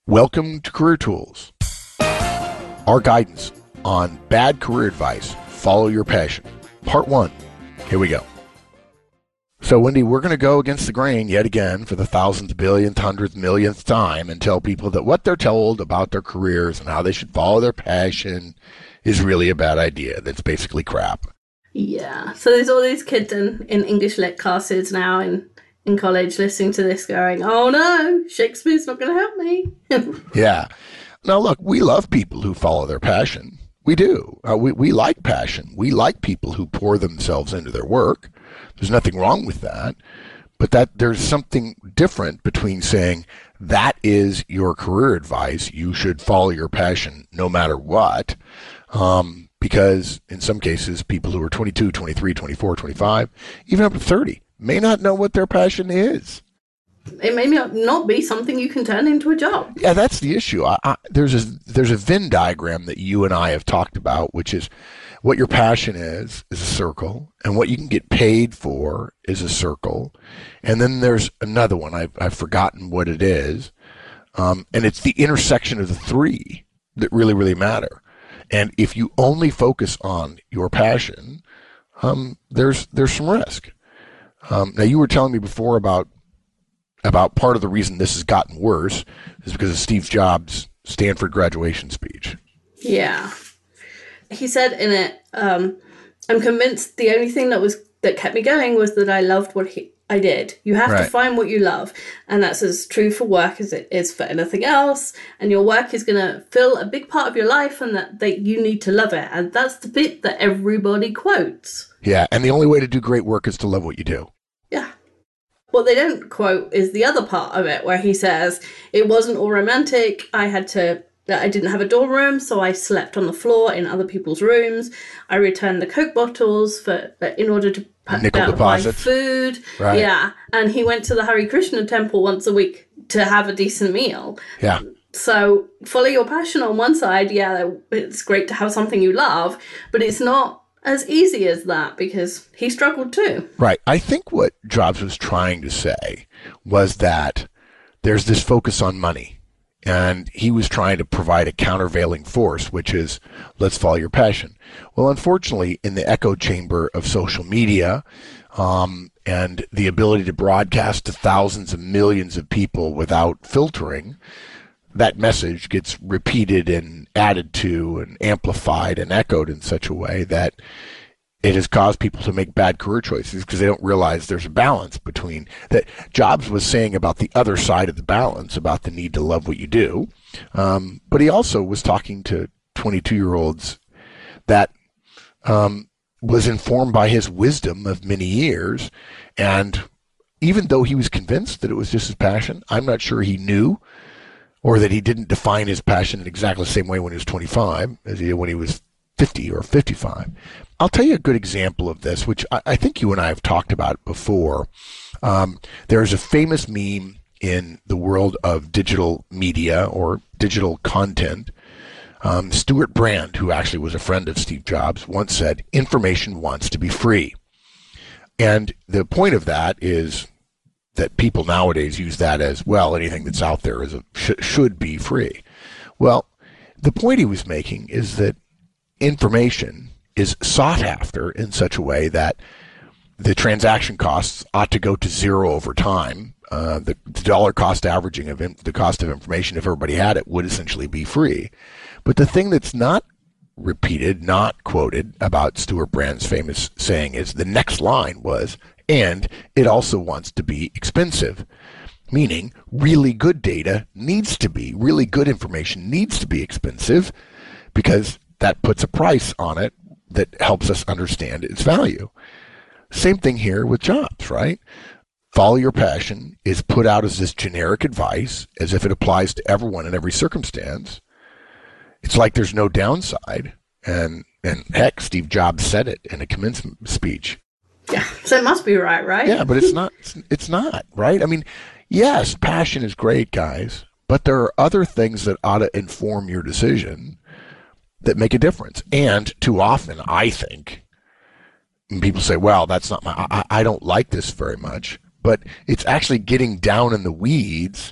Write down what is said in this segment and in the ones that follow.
Welcome to Career Tools. Our guidance on bad career advice. Follow your passion. Part 1. Here we go. So, Wendy, we're going to go against the grain yet again for the thousandth, billionth, hundredth, millionth time and tell people that what they're told about their careers and how they should follow their passion is really a bad idea. That's basically crap. Yeah. So there's all these kids in English lit classes now in college listening to this going, oh no, Shakespeare's not going to help me. Yeah. Now, look, we love people who follow their passion. We do. We like passion. We like people who pour themselves into their work. There's nothing wrong with that. But there's something different between saying that is your career advice. You should follow your passion no matter what. Because in some cases, people who are 22, 23, 24, 25, even up to 30, may not know what their passion is. It may not be something you can turn into a job. Yeah, that's the issue. There's a Venn diagram that you and I have talked about, which is what your passion is a circle, and what you can get paid for is a circle. And then there's another one. I've forgotten what it is. And it's the intersection of the three that really, really matter. And if you only focus on your passion, there's some risk. Now, you were telling me before about part of the reason this has gotten worse is because of Steve Jobs' Stanford graduation speech. Yeah. He said in it, I'm convinced the only thing that kept me going was that I loved what I did. You have to find what you love. And that's as true for work as it is for anything else. And your work is going to fill a big part of your life and that you need to love it. And that's the bit that everybody quotes. Yeah. And the only way to do great work is to love what you do. Yeah. What they don't quote is the other part of it where he says, it wasn't all romantic. I didn't have a dorm room, so I slept on the floor in other people's rooms. I returned the Coke bottles in order to buy food. Right. Yeah. And he went to the Hare Krishna temple once a week to have a decent meal. Yeah. So follow your passion on one side. Yeah, it's great to have something you love, but it's not as easy as that because he struggled too. Right. I think what Jobs was trying to say was that there's this focus on money, and he was trying to provide a countervailing force, which is let's follow your passion. Well, unfortunately, in the echo chamber of social media and the ability to broadcast to thousands of millions of people without filtering, that message gets repeated and added to and amplified and echoed in such a way that it has caused people to make bad career choices because they don't realize there's a balance between that. Jobs was saying about the other side of the balance, about the need to love what you do. But he also was talking to 22-year-olds that was informed by his wisdom of many years. And even though he was convinced that it was just his passion, I'm not sure he knew or that he didn't define his passion in exactly the same way when he was 25 as he did when he was 50 or 55. I'll tell you a good example of this, which I think you and I have talked about before. There's a famous meme in the world of digital media or digital content. Stuart Brand, who actually was a friend of Steve Jobs, once said, information wants to be free. And the point of that is that people nowadays use that as, well, anything that's out there should be free. Well, the point he was making is that information is sought after in such a way that the transaction costs ought to go to zero over time. The dollar cost averaging of the cost of information, if everybody had it, would essentially be free. But the thing that's not repeated, not quoted about Stuart Brand's famous saying is the next line was, and it also wants to be expensive, meaning really good data really good information needs to be expensive because that puts a price on it that helps us understand its value. Same thing here with Jobs, right? Follow your passion is put out as this generic advice as if it applies to everyone in every circumstance. It's like there's no downside. And heck, Steve Jobs said it in a commencement speech. Yeah, so it must be right? Yeah, but it's not. It's not, right? I mean, yes, passion is great, guys, but there are other things that ought to inform your decision that make a difference. And too often, I think, people say, well, that's not I don't like this very much, but it's actually getting down in the weeds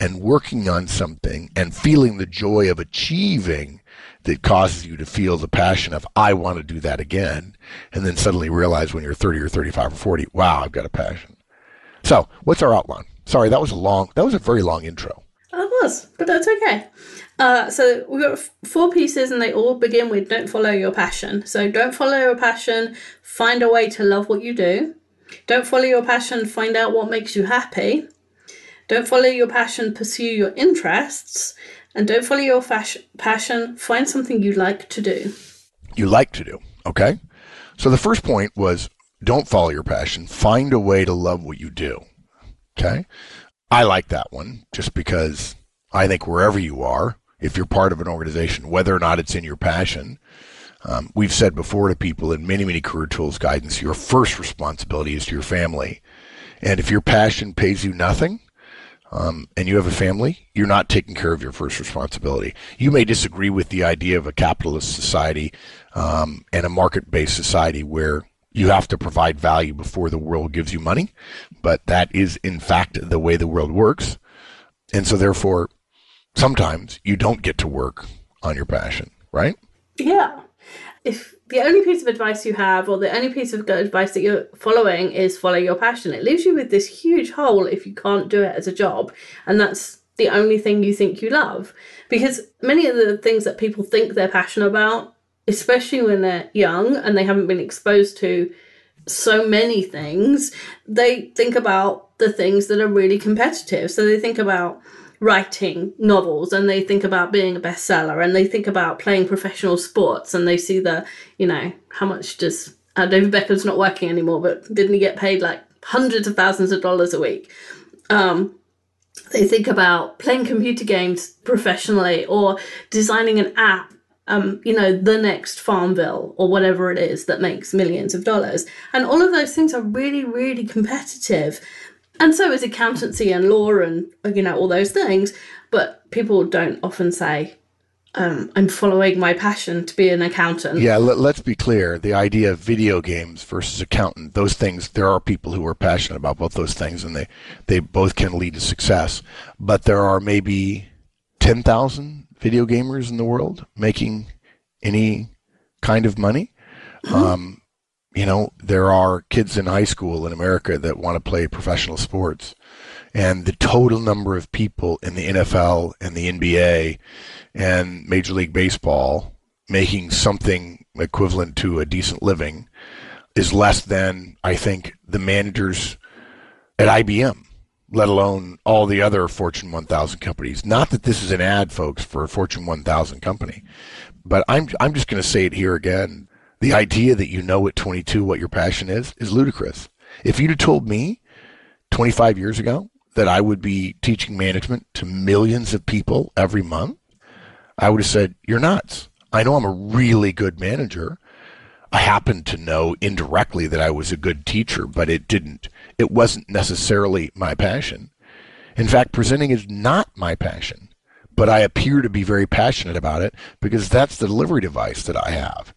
and working on something and feeling the joy of achieving that causes you to feel the passion of, I want to do that again. And then suddenly realize when you're 30 or 35 or 40, wow, I've got a passion. So what's our outline? Sorry, that was a very long intro. It was, but that's okay. So we've got 4 pieces and they all begin with don't follow your passion. So don't follow your passion, find a way to love what you do. Don't follow your passion, find out what makes you happy. Don't follow your passion, pursue your interests. And don't follow your passion, find something you like to do. You like to do, okay? So the first point was don't follow your passion, find a way to love what you do, okay? I like that one just because I think wherever you are, if you're part of an organization, whether or not it's in your passion, we've said before to people in many, many career tools guidance, your first responsibility is to your family. And if your passion pays you nothing, and you have a family, you're not taking care of your first responsibility. You may disagree with the idea of a capitalist society and a market-based society where you have to provide value before the world gives you money, but that is in fact the way the world works. And so therefore, sometimes you don't get to work on your passion, right? Yeah. If the only piece of advice you have, or the only piece of good advice that you're following is follow your passion, it leaves you with this huge hole if you can't do it as a job. And that's the only thing you think you love. Because many of the things that people think they're passionate about, especially when they're young and they haven't been exposed to so many things, they think about the things that are really competitive. So they think about writing novels, and they think about being a bestseller, and they think about playing professional sports, and they see the, how much does David Beckham's not working anymore, but didn't he get paid like hundreds of thousands of dollars a week? They think about playing computer games professionally, or designing an app, the next Farmville or whatever it is that makes millions of dollars. And all of those things are really, really competitive. And so is accountancy and law and, all those things. But people don't often say, I'm following my passion to be an accountant. Yeah, let's be clear. The idea of video games versus accountant, those things, there are people who are passionate about both those things, and they both can lead to success. But there are maybe 10,000 video gamers in the world making any kind of money. Mm-hmm. There are kids in high school in America that want to play professional sports. And the total number of people in the NFL and the NBA and Major League Baseball making something equivalent to a decent living is less than, I think, the managers at IBM, let alone all the other Fortune 1000 companies. Not that this is an ad, folks, for a Fortune 1000 company, but I'm just going to say it here again. The idea that at 22 what your passion is ludicrous. If you'd have told me 25 years ago that I would be teaching management to millions of people every month, I would have said, you're nuts. I know I'm a really good manager. I happen to know indirectly that I was a good teacher, but it wasn't necessarily my passion. In fact, presenting is not my passion, but I appear to be very passionate about it because that's the delivery device that I have.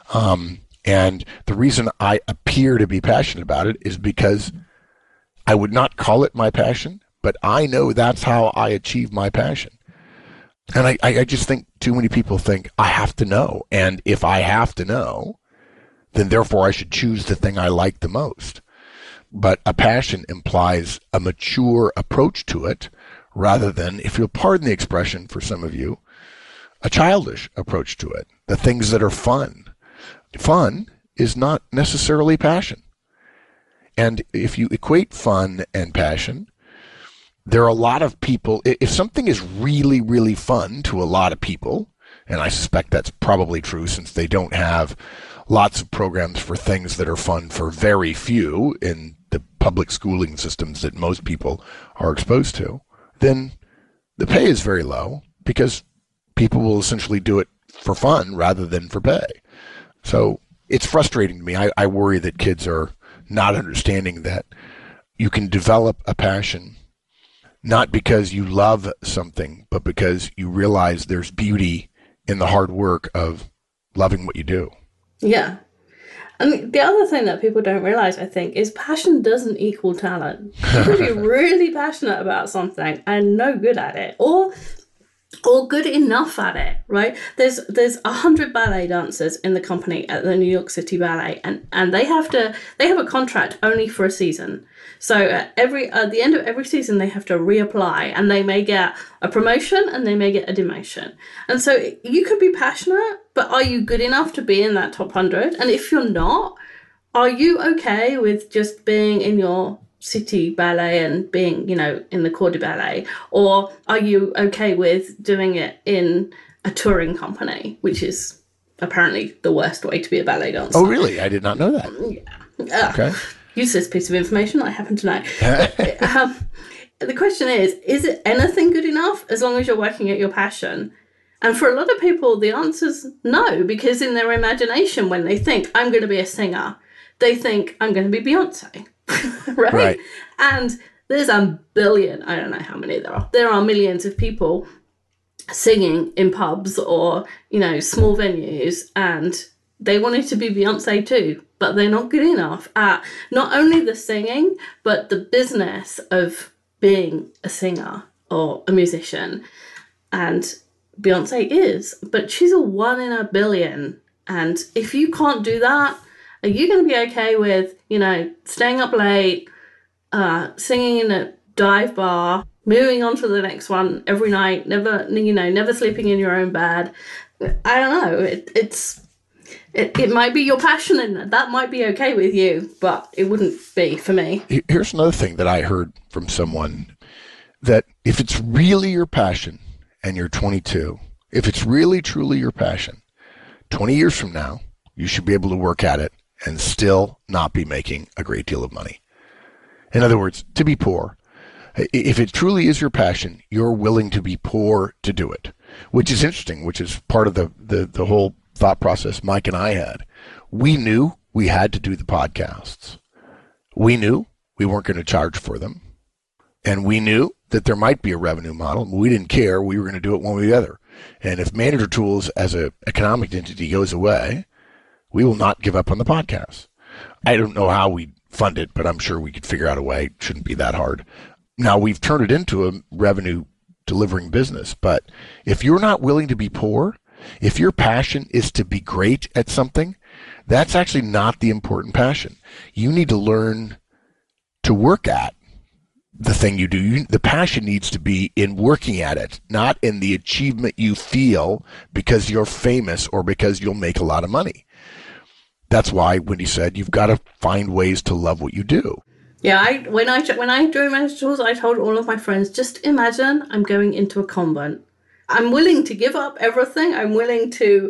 And the reason I appear to be passionate about it is because I would not call it my passion, but I know that's how I achieve my passion. And I just think too many people think I have to know. And if I have to know, then therefore I should choose the thing I like the most. But a passion implies a mature approach to it rather than, if you'll pardon the expression for some of you, a childish approach to it. The things that are fun. Fun is not necessarily passion. And if you equate fun and passion, there are a lot of people, if something is really, really fun to a lot of people, and I suspect that's probably true since they don't have lots of programs for things that are fun for very few in the public schooling systems that most people are exposed to, then the pay is very low because people will essentially do it for fun rather than for pay. So it's frustrating to me. I worry that kids are not understanding that you can develop a passion not because you love something, but because you realize there's beauty in the hard work of loving what you do. Yeah. And the other thing that people don't realize, I think, is passion doesn't equal talent. You can be really passionate about something and no good at it, or good enough at it, right? There's 100 ballet dancers in the company at the New York City Ballet, and they have a contract only for a season. So at the end of every season, they have to reapply, and they may get a promotion and they may get a demotion. And so you could be passionate, but are you good enough to be in that top 100? And if you're not, are you okay with just being in your city ballet and being, in the corps de ballet? Or are you okay with doing it in a touring company, which is apparently the worst way to be a ballet dancer? Oh, really? I did not know that. Yeah. Okay. Useless piece of information, I happen to know. The question is it anything good enough as long as you're working at your passion? And for a lot of people, the answer's no, because in their imagination, when they think, I'm going to be a singer, they think, I'm going to be Beyonce. right? And there's a billion, I don't know how many there are. There are millions of people singing in pubs or, small venues, and they wanted to be Beyonce too, but they're not good enough at not only the singing, but the business of being a singer or a musician. And Beyonce is, but she's a 1 in a billion. And if you can't do that, are you going to be okay with, staying up late, singing in a dive bar, moving on to the next one every night, never sleeping in your own bed? I don't know. It might be your passion, and that might be okay with you, but it wouldn't be for me. Here's another thing that I heard from someone, that if it's really your passion and you're 22, if it's really, truly your passion, 20 years from now, you should be able to work at it and still not be making a great deal of money. In other words, to be poor. If it truly is your passion, you're willing to be poor to do it, which is interesting, which is part of the whole thought process Mike and I had. We knew we had to do the podcasts. We knew we weren't going to charge for them. And we knew that there might be a revenue model. We didn't care. We were going to do it one way or the other. And if Manager Tools as an economic entity goes away, we will not give up on the podcast. I don't know how we fund it, but I'm sure we could figure out a way. It shouldn't be that hard. Now, we've turned it into a revenue delivering business. But if you're not willing to be poor, if your passion is to be great at something, that's actually not the important passion. You need to learn to work at the thing you do. The passion needs to be in working at it, not in the achievement you feel because you're famous or because you'll make a lot of money. That's why Wendy said you've got to find ways to love what you do. Yeah, when I joined Manager Tools, I told all of my friends, just imagine I'm going into a convent. I'm willing to give up everything. I'm willing to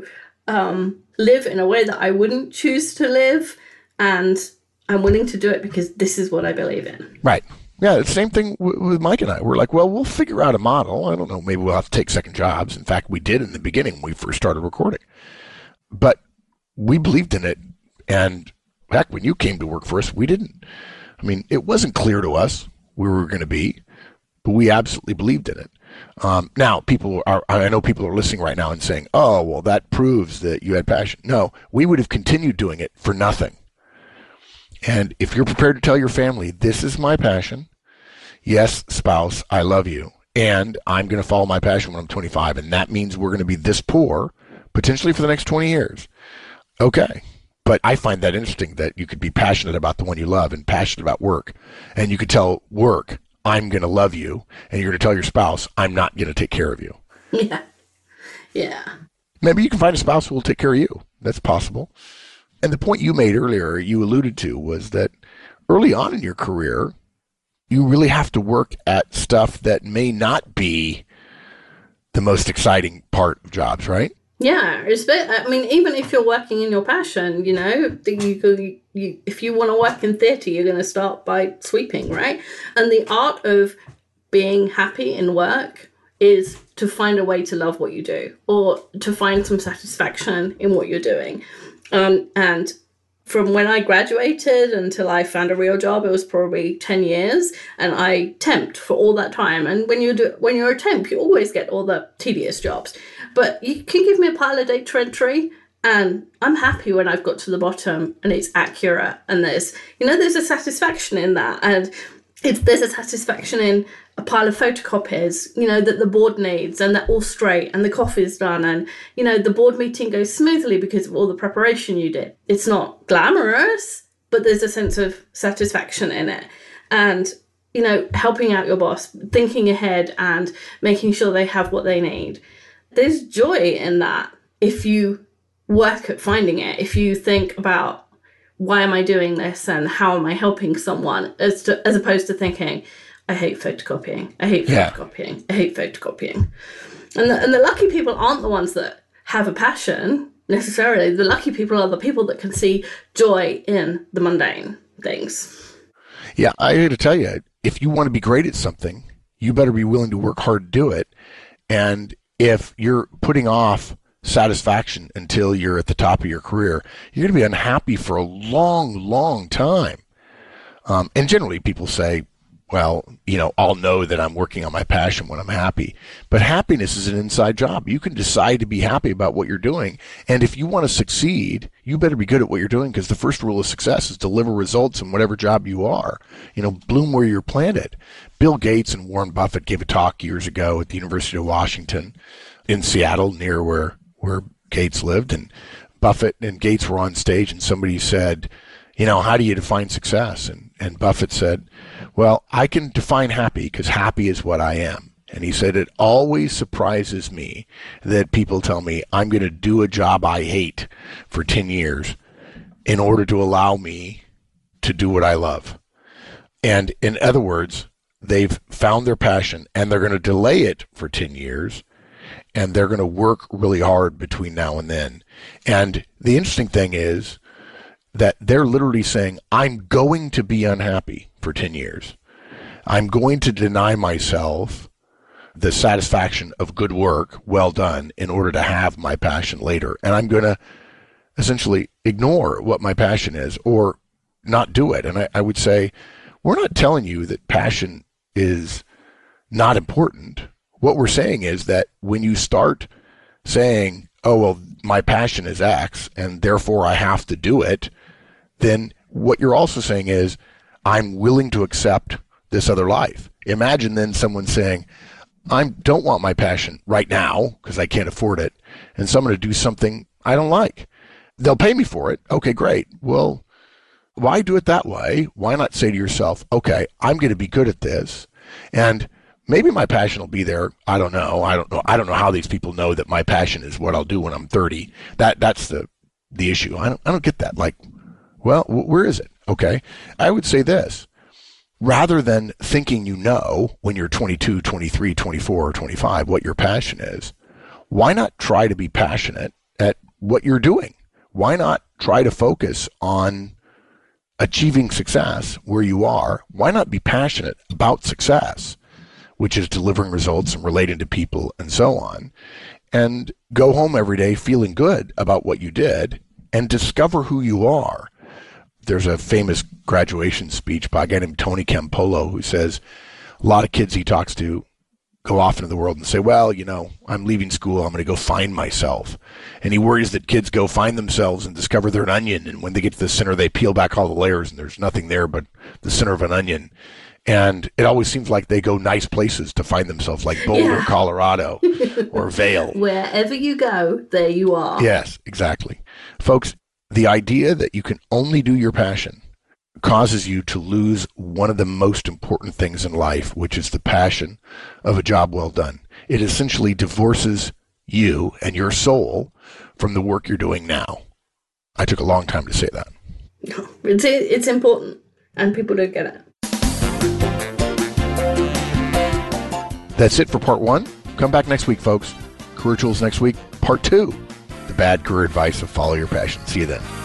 live in a way that I wouldn't choose to live. And I'm willing to do it because this is what I believe in. Right. Yeah, it's the same thing with Mike and I. We're like, well, we'll figure out a model. I don't know. Maybe we'll have to take second jobs. In fact, we did in the beginning when we first started recording. But we believed in it. And heck, when you came to work for us, we didn't. I mean, it wasn't clear to us where we were going to be, but we absolutely believed in it. Now, I know people are listening right now and saying, oh, well, that proves that you had passion. No, we would have continued doing it for nothing. And if you're prepared to tell your family, this is my passion, yes, spouse, I love you, and I'm going to follow my passion when I'm 25, and that means we're going to be this poor, potentially for the next 20 years. Okay. But I find that interesting that you could be passionate about the one you love and passionate about work, and you could tell work, I'm going to love you, and you're going to tell your spouse, I'm not going to take care of you. Yeah. Yeah. Maybe you can find a spouse who will take care of you. That's possible. And the point you made earlier, you alluded to, was that early on in your career, you really have to work at stuff that may not be the most exciting part of jobs, right? Yeah. I mean, even if you're working in your passion, if you want to work in theatre, you're going to start by sweeping, right? And the art of being happy in work is to find a way to love what you do or to find some satisfaction in what you're doing. And from when I graduated until I found a real job, it was probably 10 years, and I temped for all that time. And when you're a temp, you always get all the tedious jobs. But you can give me a pile of data entry And I'm happy when I've got to the bottom and it's accurate. And there's a satisfaction in that. And there's a satisfaction in a pile of photocopies, that the board needs, and they're all straight and the coffee's done, and, the board meeting goes smoothly because of all the preparation you did. It's not glamorous, but there's a sense of satisfaction in it. And, helping out your boss, thinking ahead and making sure they have what they need. There's joy in that if you work at finding it, if you think about, why am I doing this and how am I helping someone, as opposed to thinking, I hate photocopying, I hate photocopying, I hate photocopying. And the lucky people aren't the ones that have a passion necessarily. The lucky people are the people that can see joy in the mundane things. Yeah, I got to tell you, if you want to be great at something, you better be willing to work hard to do it. And if you're putting off satisfaction until you're at the top of your career, you're going to be unhappy for a long, long time. And generally people say, well, I'll know that I'm working on my passion when I'm happy. But happiness is an inside job. You can decide to be happy about what you're doing. And if you want to succeed, you better be good at what you're doing, because the first rule of success is deliver results in whatever job you are. Bloom where you're planted. Bill Gates and Warren Buffett gave a talk years ago at the University of Washington in Seattle, near where Gates lived. And Buffett and Gates were on stage, and somebody said, how do you define success? And Buffett said, well, I can define happy because happy is what I am. And he said, it always surprises me that people tell me I'm going to do a job I hate for 10 years in order to allow me to do what I love. And in other words, they've found their passion and they're going to delay it for 10 years. And they're going to work really hard between now and then. And the interesting thing is that they're literally saying, I'm going to be unhappy for 10 years. I'm going to deny myself the satisfaction of good work, well done, in order to have my passion later. And I'm going to essentially ignore what my passion is or not do it. And I would say, we're not telling you that passion is not important. What we're saying is that when you start saying, oh, well, my passion is X and therefore I have to do it, then what you're also saying is, I'm willing to accept this other life. Imagine then someone saying, I don't want my passion right now because I can't afford it, and so I'm going to do something I don't like. They'll pay me for it. Okay, great. Well, why do it that way? Why not say to yourself, okay, I'm going to be good at this, and maybe my passion will be there. I don't know. I don't know how these people know that my passion is what I'll do when I'm 30. That's the issue. I don't get that. Like, well, where is it? Okay. I would say this. Rather than thinking when you're 22, 23, 24, or 25 what your passion is, why not try to be passionate at what you're doing? Why not try to focus on achieving success where you are? Why not be passionate about success, which is delivering results and relating to people and so on, and go home every day feeling good about what you did and discover who you are? There's a famous graduation speech by a guy named Tony Campolo who says a lot of kids he talks to go off into the world and say, well, I'm leaving school, I'm going to go find myself. And he worries that kids go find themselves and discover they're an onion. And when they get to the center, they peel back all the layers and there's nothing there but the center of an onion. And it always seems like they go nice places to find themselves, like Boulder, Colorado, or Vail. Wherever you go, there you are. Yes, exactly. Folks, the idea that you can only do your passion causes you to lose one of the most important things in life, which is the passion of a job well done. It essentially divorces you and your soul from the work you're doing now. I took a long time to say that. It's important, and people don't get it. That's it for part 1. Come back next week, folks. Career Tools next week, part 2. The bad career advice of follow your passion. See you then.